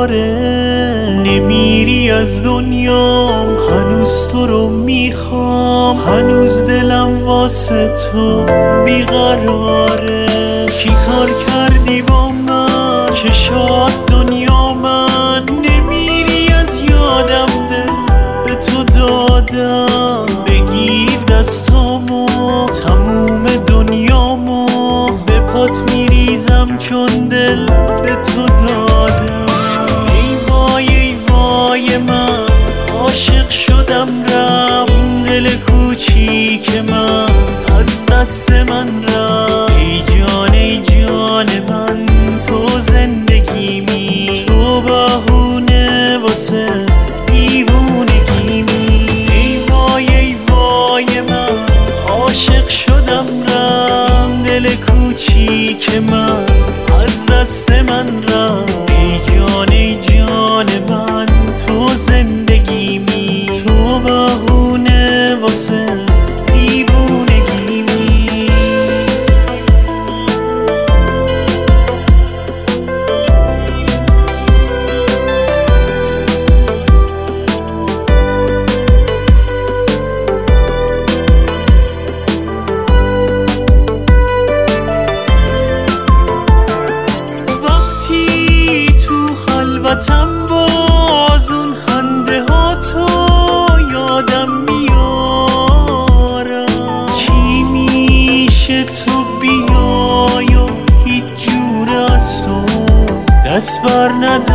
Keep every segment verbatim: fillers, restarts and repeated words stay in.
قراره. نمیری از دنیام، هنوز تو رو میخوام، هنوز دلم واسه تو بیقراره. چی کار کردی با من چه شاد دنیا من؟ نمیری از یادم، دل به تو دادم. بگیر دستامو، تموم دنیامو به پات میریزم، چون دل به تو دادم. ای وای ای وای من عاشق شدم رفت، این دل کوچیک من از دست من رفت. ای جان ای جان من تو زندگیمی، تو بهونه واسه دیوونگیمی. ای وای ای وای من عاشق شدم رفت، دل کوچیک من از دست من رفت. ای جان ای جان من تو زندگیمی، تو بهونه واسه دیوونگیمی. خلوتم باز اون خنده ها تو یادم میارم. چی میشه تو بیای و هیچ جور از تو دست بر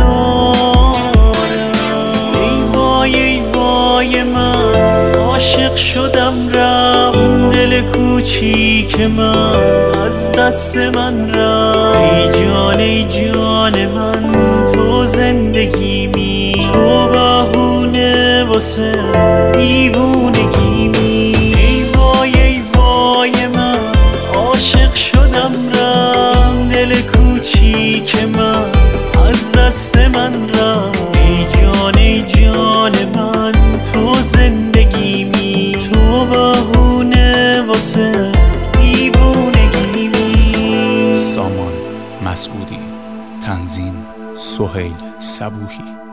ندارم. ای وای ای وای من عاشق شدم رفت، این دل کوچیک من از دست من رفت. ای جان ای جان من تو زندگیمی، تو بهونه واسه دیوونگیمی. ای وای ای وای من عاشق شدم رفت، دل کوچیک من از دست من رفت. ای جان ای جان من تو زندگیمی، تو بهونه واسه دیوونگیمی. سامان مسعودی، تنظیم سهیل صبوحی.